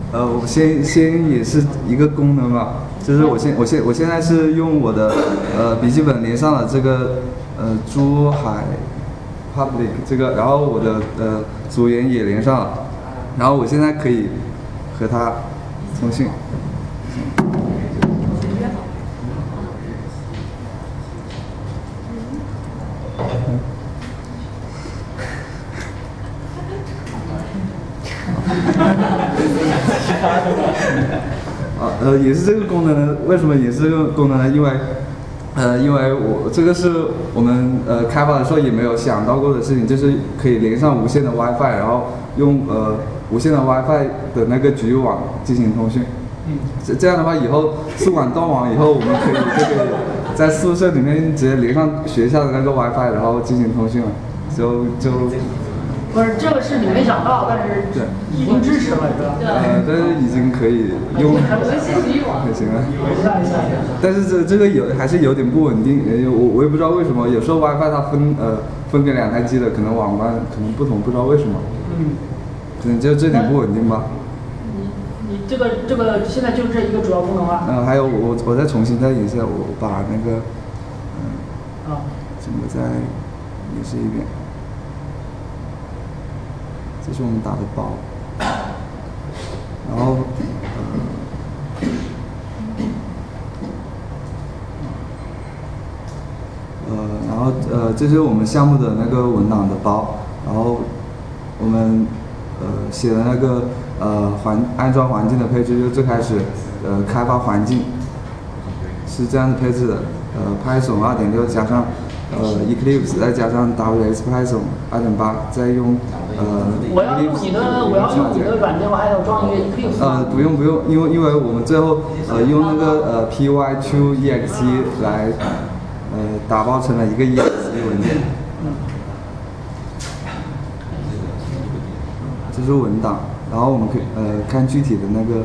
我先也是一个功能吧，就是我现在是用我的笔记本连上了这个珠海 Public 这个，然后我的组员也连上了，然后我现在可以和他通讯。也是这个功能呢？为什么也是这个功能呢？因为我这个是我们开发的时候也没有想到过的事情，就是可以连上无线的 WiFi， 然后用无线的 WiFi 的那个局域网进行通讯。这样的话，以后宿管断网以后，我们可以在宿舍里面直接连上学校的那个 WiFi， 然后进行通讯了，就。 不是这个是你没想到，但是已经支持了，是吧？ 但是已经可以用，可行了。但是这个还是有点不稳定，我也不知道为什么，有时候 WiFi 它分给2台机的，可能网关可能不同，不知道为什么。可能就这点不稳定吧。 你这个现在就这一个主要功能啊。 还有我再重新再演示，我把那个整个再演示一遍。这是我们打的包，然后这是我们项目的那个文档的包，然后我们写的那个安装环境的配置，就最开始开发环境是这样的配置的，Python 2.6加上Eclipse 再加上 WS Python 2.8， 再用我要用你的软件，我还要装一个 Eclipse。 不用，因为我们最后用那个py2exe 来打包成了一个 exe 文件。这是文档，然后我们可以看具体的那个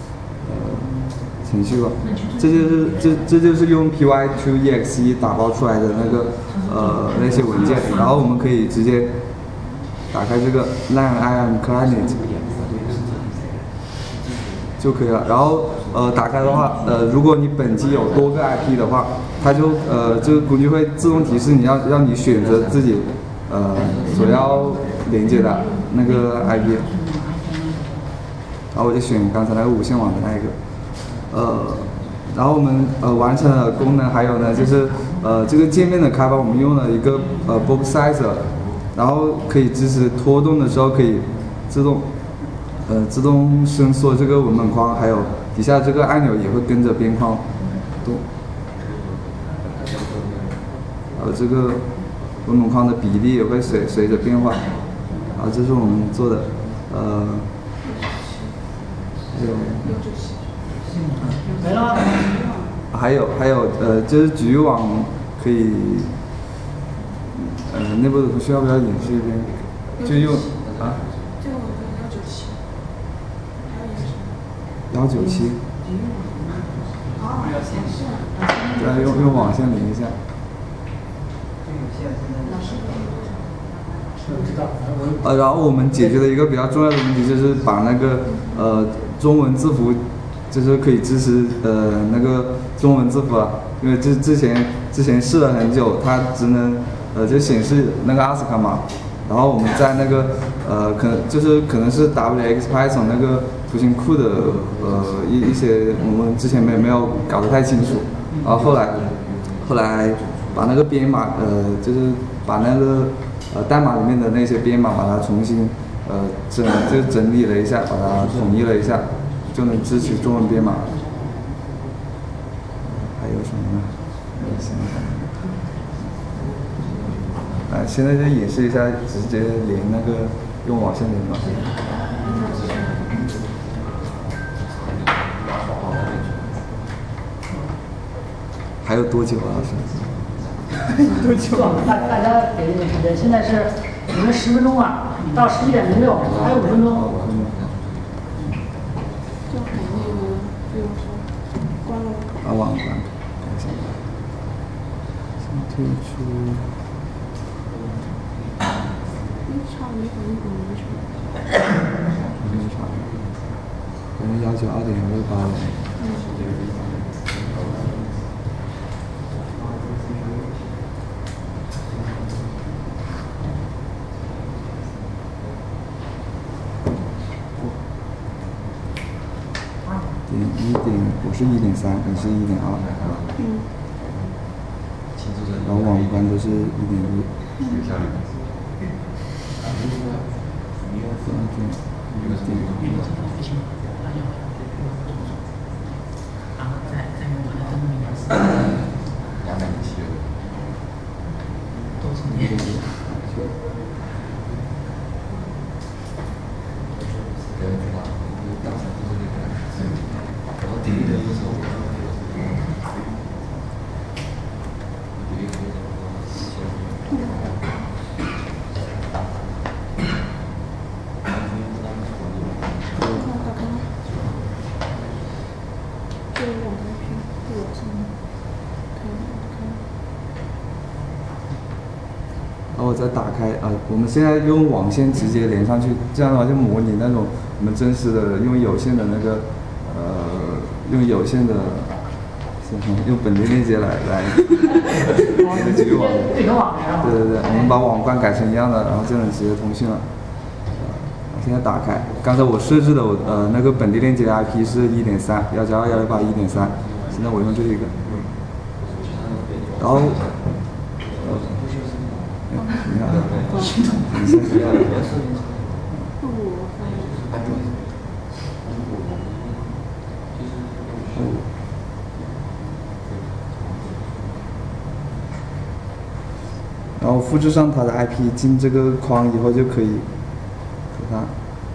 程序吧。这就是用 py2exe 打包出来的那些文件，然后我们可以直接打开这个 LAN IAM Client 就可以了。然后打开的话，如果你本机有多个 IP 的话，它就这个工具会自动提示你让你选择自己所要连接的那个 IP。然后我就选刚才那个无线网的那一个，然后我们完成了功能，还有呢就是这个界面的开发，我们用了一个box sizer， 然后可以支持拖动的时候可以自动伸缩这个文本框，还有底下这个按钮也会跟着边框动，还有这个文本框的比例也会随着变化。然后这是我们做的没了吗？ 还有就是局域网可以内部的图需要不要演示一遍？就用这个我用197，还有演示。 197。对，用网线连一下。然后我们解决了一个比较重要的问题，就是把那个中文字符，就是可以支持那个中文字符了，因为之前试了很久，它只能就显示那个 ASCII 码，然后我们在那个可能是 WX Python 那个图形库的一些我们之前没有搞得太清楚，然后后来把那个编码就是把那个代码里面的那些编码把它重新整理了一下，把它统一了一下，就能支持中文编码。还有什么呢？现在就演示一下，直接连那个用网线连吧。还有多久啊，老师？ 多久？大家给一点时间，现在是你们10分钟啊，到11:06，还有5分钟。 就给那个，比如说关了。 网关，先退出。 没差。 反正要求2.168了。我是1.3，你是1.2。然后网关都是1.1。然后我再打开我们现在用网线直接连上去，这样的话就模拟那种我们真实的用有线的那个用有线的用本地链接来那个局域网。 对对， 我们把网关改成一样的，然后就能直接通讯了。现在打开，刚才我设置的那个本地链接 IP 是1.3，192.168.1.3，现在我用这一个，然后你看，然后复制上它的 IP 进这个框以后就可以给它。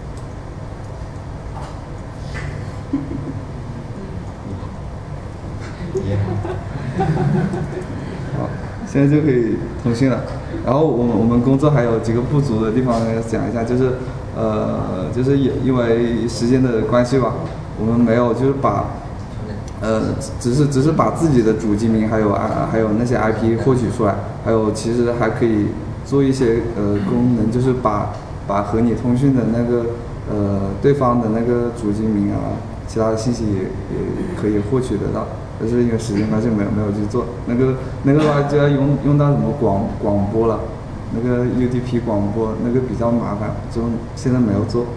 好，现在就可以通信了。然后我们工作还有几个不足的地方要讲一下，就是因为时间的关系吧，我们没有就是把只是把自己的主机名还有那些 IP 获取出来，还有其实还可以做一些功能，就是把和你通讯的那个对方的那个主机名啊，其他的信息也可以获取得到。但是因为时间关系没有去做，那个的话就要用到什么广播了，那个 UDP 广播那个比较麻烦，就现在没有做。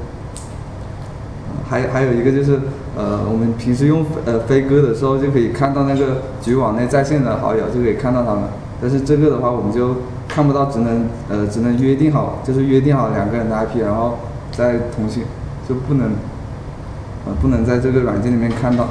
还有一个就是我们平时用飞鸽的时候就可以看到那个局域网内在线的好友，就可以看到他们。但是这个的话我们就看不到，只能约定好，就是约定好2个人的 IP， 然后再通信，就不能在这个软件里面看到。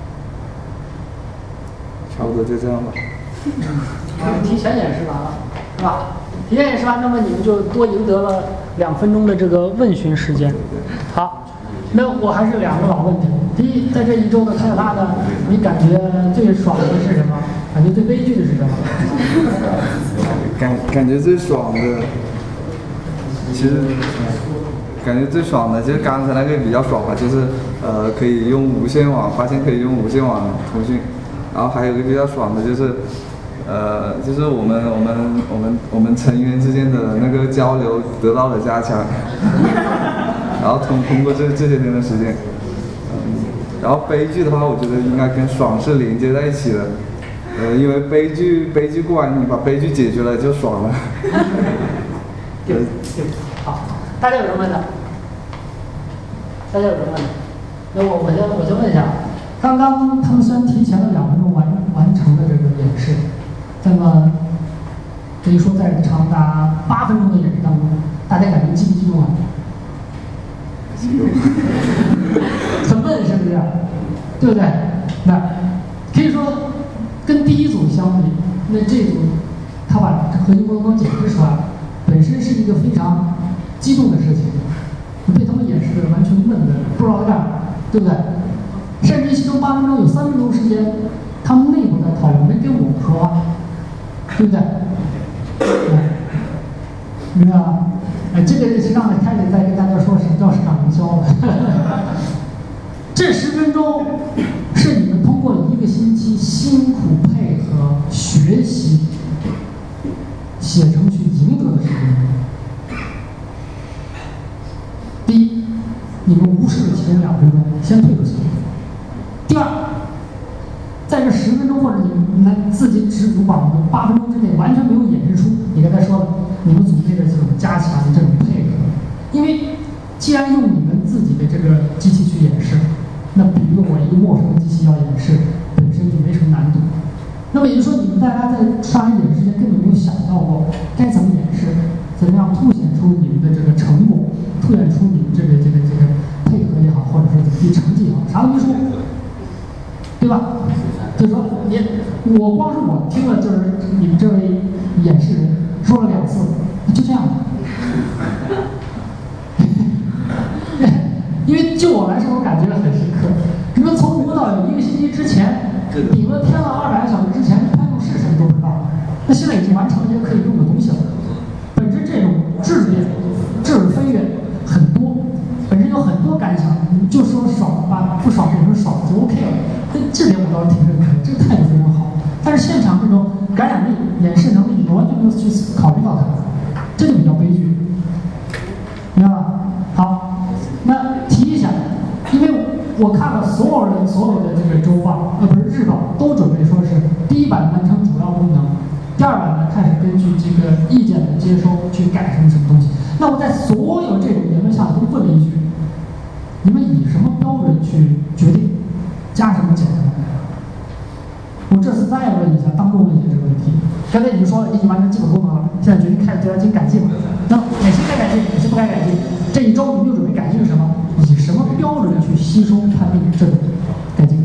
差不多就这样吧。 提前演示完了，是吧？提前演示完，那么你们就多赢得了2分钟的这个问询时间。好，那我还是2个老问题。第一，在这1周的开发呢，你感觉最爽的是什么？感觉最悲剧的是什么？ 感觉最爽的，其实感觉最爽的就是刚才那个比较爽吧，就是可以用无线网，发现可以用无线网通讯。然后还有一个比较爽的就是，就是我们成员之间的那个交流得到了加强，然后通过这些天的时间，然后悲剧的话，我觉得应该跟爽是连接在一起的，因为悲剧过完，你把悲剧解决了就爽了。 对，好，大家有什么问的？大家有什么问的？那我先问一下。刚刚他们虽然提前了2分钟完成了这个演示，那么可以说在长达8分钟的演示当中，大家感觉激不激动啊？很笨是不是？对不对？那可以说跟第1组相比，那这组他把核心功能解释出来，本身是一个非常激动的事情，被他们演示的完全闷的不知道在干嘛，对不对？甚至其中8分钟有3分钟时间，他们内部在讨论，没跟我们说话，对不对？明白吗？这个实际上开始在跟大家说什么叫市场营销了。这10分钟是你们通过1个星期辛苦配合学习写程序赢得的10分钟。第一，你们无视了前2分钟先退出去。第二，在这10分钟或者你们自己只主管8分钟之内完全没有演示出你刚才说的你们组内的这种加强的这种配合，因为既然用你们自己的这个机器去演示，那比如我一个陌生的机器要演示，本身就没什么难度。那么也就是说，你们大家在上一演示之前根本没有想到过该怎么演示，怎么样凸显出你们的这个成果，凸显出你们这个配合也好，或者说怎么地成绩也好，啥都没说，对吧？就是说我光是我听了，就是你们这位演示人说了2次，就这样的。因为就我来说，我感觉很深刻。你说从无到有1个星期之前，顶了天了200个小时之前，拍用是什么都不知道，那现在已经完成了一些可以用的东西了。本身这种质变、质飞跃很多，本身有很多感想，你就说爽，把不爽变成爽就 OK 了。这点我倒是挺认可的，这个态度非常好。但是现场这种感染力、演示能力，你完全没有去考虑到它，这就比较悲剧，明白吧？好，那提一下，因为我看了所有的这个周报，不是日报，都准备说是第1版完成主要功能，第2版呢开始根据这个意见的接收去改什么东西。那我在所有这种言论下都问了一句：你们以什么标准去决定加什么减什么？我这次再问一下，当众问一下这个问题。刚才已经说了，已经完成基本功能了，现在决定开始对它进行改进。那哪些该改进，哪些不该改进？这一周你们又准备改进什么？以什么标准去吸收判定这个改进？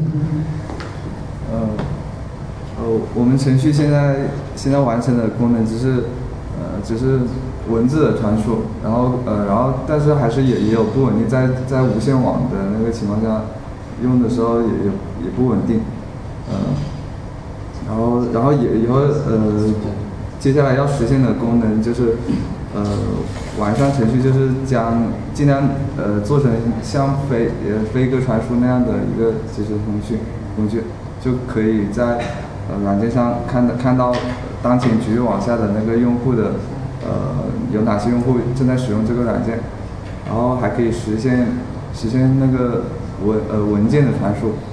我们程序现在完成的功能只是文字的传输，然后但是还是也有不稳定，在无线网的那个情况下，用的时候也不稳定，然后以后接下来要实现的功能就是完善程序，就是尽量做成像飞鸽传书那样的一个即时工具，就可以在软件上看到当前局域网下的那个用户的有哪些用户正在使用这个软件，然后还可以实现那个文件的传输，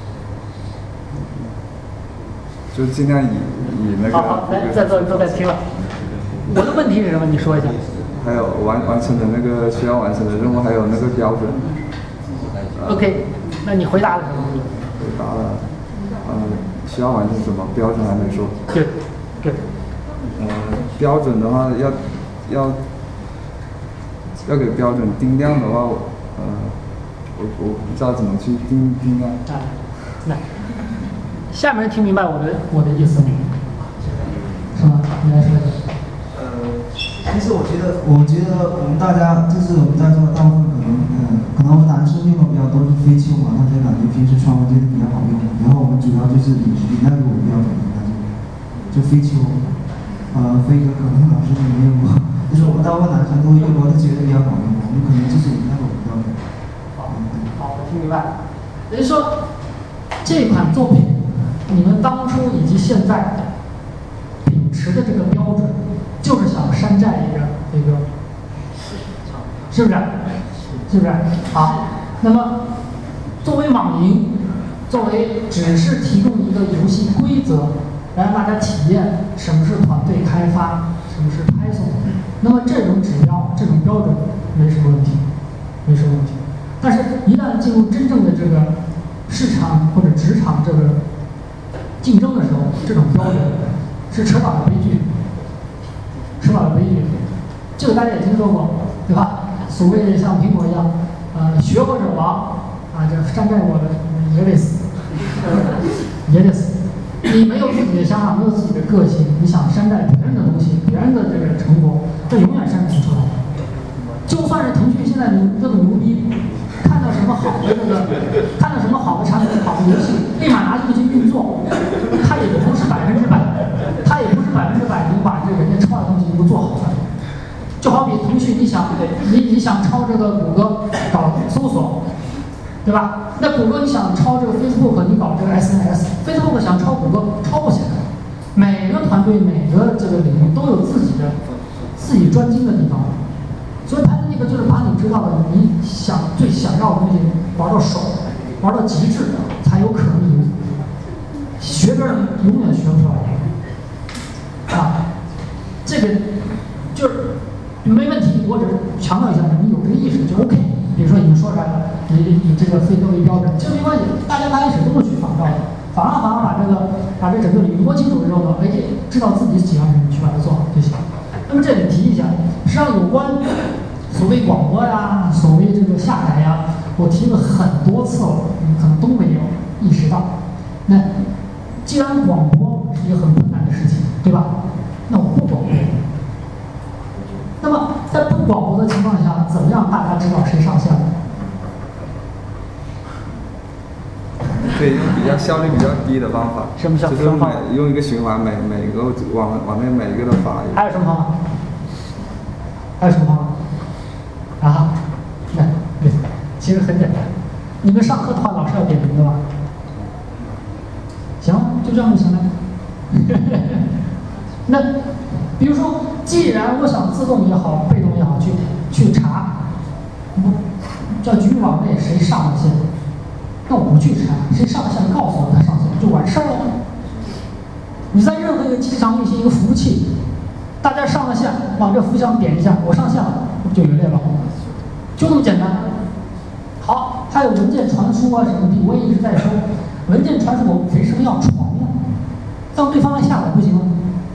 就尽量以那个。 好，来，在座都在听了。我的问题是什么？你说一下。 还有完成的那个需要完成的任务，还有那个标准。 OK， 那你回答了什么？ 回答了，需要完成什么标准还没说。 对。 标准的话要给标准定量的话，我不知道怎么去定量。 来，下面人听明白我的意思吗？是吗？你来说一下。 其实我觉得我们大家就是我们在座的大部分可能我们男生用的比较多是飞秋嘛，大家感觉平时穿我觉得比较好用。然后我们主要就是以那个为标准的，就飞秋，飞鸽可能老师你没用过，就是我们大部分男生都用过，都觉得比较好用。我们可能就是以那个为标准。 好，我听明白了。也就是说，这款作品，你们当初以及现在秉持的这个标准。就是想山寨一个，是不是？是不是？好，那么作为网银，作为只是提供一个游戏规则，来让大家体验什么是团队开发，什么是拍送，那么这种指标、这种标准没什么问题，没什么问题。但是，一旦进入真正的这个市场或者职场这个竞争的时候，这种标准是迟早的悲剧。迟早的悲剧，这个大家也听说过，对吧？所谓像苹果一样，学或者王啊，这山寨我的也得死，也得死。你没有自己的想法，没有自己的个性，你想山寨别人的东西，别人的这个成果，这永远山寨不出来。就算是腾讯现在这么牛逼，看到什么好的产品、好的游戏，立马拿这个去运作，它也不是100%，它也不是100%能把这人家抄的东西给做好的。就好比腾讯，你想抄这个谷歌搞搜索，对吧？那谷歌你想抄这个 Facebook， 你搞这个 SNS，Facebook 想抄谷歌抄不起来。每个团队每个这个领域都有自己专精的地方，所以它的那个就是把你知道的你最想要的东西玩到手， 玩到极致才有可能赢。学别人永远学不出来。啊，这个就是没问题，我只是强调一下，你有这个意识就 OK。比如说你说出来了，以这个非德为标准，这没关系，大家刚开始都是去仿照的，仿啊把这整个领域摸清楚之后呢，知道自己喜欢什么，去把它做好就行。那么这里提一下，实际上有关所谓广播呀，所谓这个下载呀，我提了很多次了，你可能都没有意识到。那既然广播是一个很困难的事情，对吧？那我不广播。那么在不广播的情况下，怎么让大家知道谁上线了？ 可以用比较效率比较低的方法。 什么效率？ 就是用一个循环，每个往内每一个都发一个。 还有什么方法？还有什么方法？啊？那对，其实很简单。你们上课的话，老师要点名的吧？行，就这样就行了。那比如说，既然我想自动也好，被动也好，去查，叫局域网内谁上了线，那我不去查，谁上了线告诉我他上线就完事儿了。你在任何一个机场运行一个服务器，大家上了线，往这服务箱点一下，我上线了，不就有列了？就这么简单。好，还有文件传输啊什么的，我也一直在说，文件传输我为什么要传呢？让对方来下载不行吗？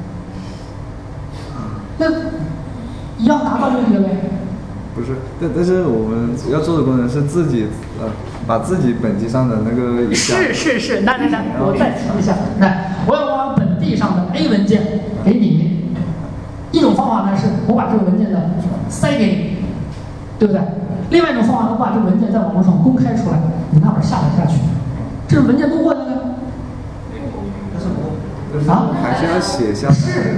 那一样达到目的了呗。 不是，但是我们要做的功能是自己把自己本机上的那个是，来，我再提一下，来，我要把本地上的 A 文件给你，一种方法呢是我把这个文件呢塞给你，对不对？另外一种方法，我把这个文件在网络上公开出来，你那会儿下载下去，这是文件多过来的。啊， 还是要写下来。 是，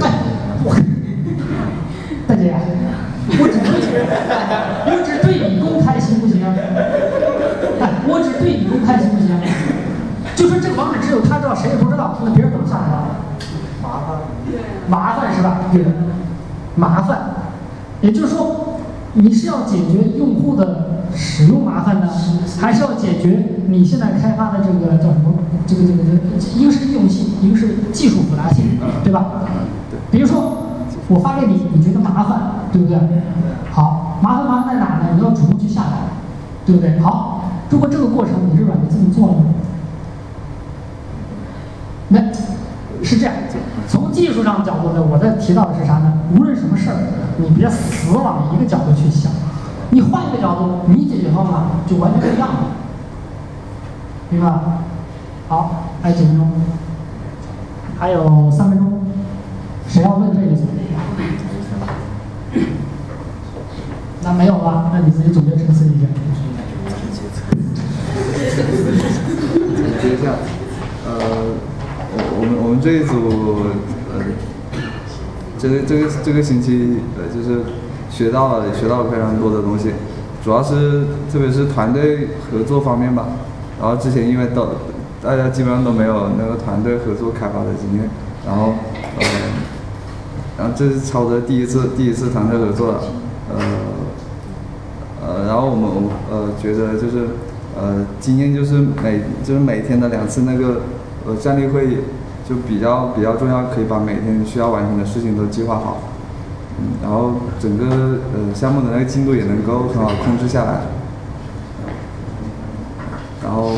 大姐，我只对你公开行不行？我只对你公开行不行？就说这个网址只有他知道，谁也不知道，那别人怎么下载啊？麻烦是吧？对的，麻烦。也就是说，你是要解决用户的使用麻烦呢，还是要解决你现在开发的这个叫什么？这个，一个是应用性，一个是技术复杂性，对吧？比如说我发给你，你觉得麻烦，对不对？好，麻烦在哪呢？你要主动去下载，对不对？好，如果这个过程你是软件自己做了吗？那是这样，从技术上的角度呢，我在提到的是啥呢？无论什么事儿，你别死往一个角度去想，你换一个角度，你解决方法就完全不一样了，明白吧？好，还有几分钟，还有3分钟，谁要问这一组？那没有吧？那你自己总结陈词一下。 总结一下，我们这一组这个星期就是学到了非常多的东西，主要是特别是团队合作方面吧。然后之前因为大家基本上都没有那个团队合作开发的经验，然后这是超的第一次团队合作了，然后我们觉得就是经验就是每天的2次那个站立会议就比较重要，可以把每天需要完成的事情都计划好，然后整个项目的那个进度也能够很好控制下来，然后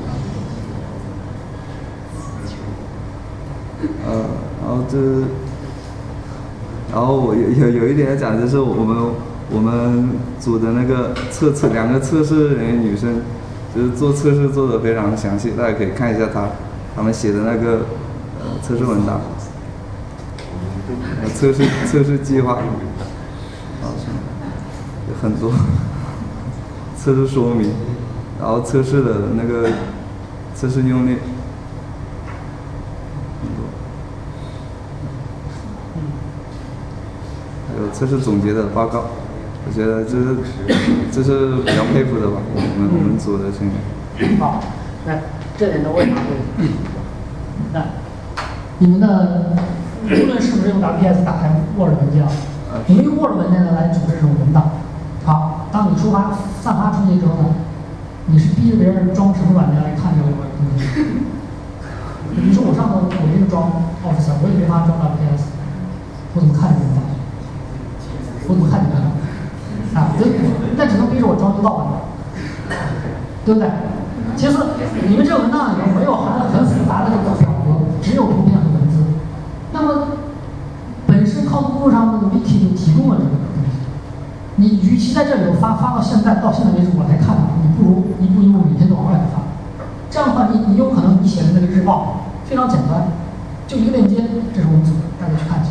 然后我有一点要讲，就是我们组的那个2个测试人员女生，就是做测试做得非常详细，大家可以看一下他们写的那个测试文档，测试计划，有很多测试说明，然后测试的那个测试用例。有测试总结的报告，我觉得这是比较佩服的吧，我们组的成员。 好，那这点都为啥对？那你们的无论是不是用 WPS 打开 Word 文件，你们用 Word 文件呢来组织这种文档。好，当你散发出去之后呢， 你是逼着别人装什么软件来看这个东西？你说我上头我这个装 Office， 我也没法装 WPS， 我怎么看这个东西？我怎么看你们？啊，那只能逼着我装一个盗版的，对不对？其实你们这个文档里面没有含很复杂的这个表格，只有图片和文字。那么本身靠图上那个 Wiki 就提供了这个东西。你与其在这里头发到现在为止我才看到，你不如每天都往外头发。这样的话，你有可能你写的那个日报非常简单，就一个链接，这是我们组的，大家去看一下。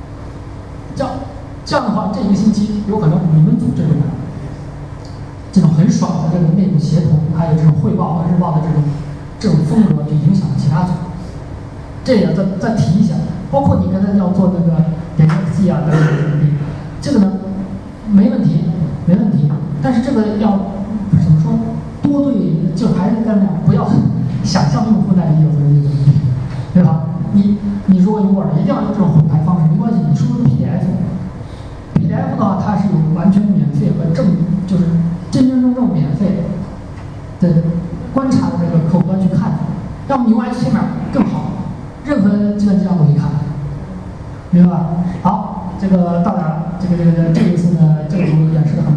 这样的话，这一个星期有可能你们组这种很爽的这个内部协同，还有这种汇报和日报的这种风格，就影响了其他组。这也再提一下，包括你刚才要做那个点 XG 啊等等，这个呢没问题。但是这个要怎么说？多对，就还是在那样，不要想象用户那里有的这个问题，对吧？你如果用 Word， 一定要用这种混排方式，没关系，你输入 PDF 的话，它是有完全免费和就是真正免费的观察的这个客户端去看，要么你用 HTML 更好，任何计算机上都可以看，明白吧？好，这个到哪了？这一次呢，这个图演示的很